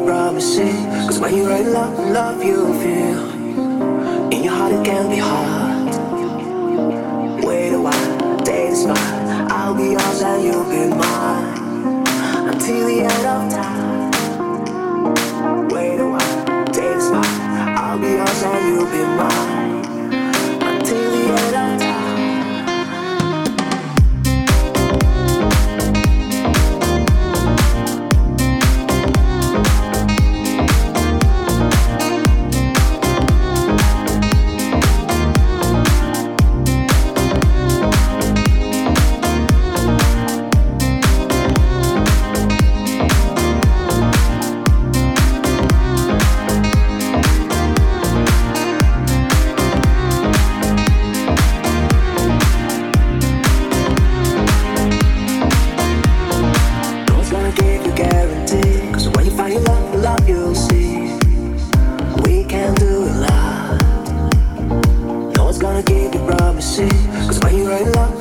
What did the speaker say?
promises. Cause when you write love, love you'll feel. In your heart it can be hard. Wait a while, take the smile. I'll be yours and you'll be mine. Until the end of time. Wait a while, take the smile. I'll be yours and you'll be mine. Until the end of time. Cause when you write love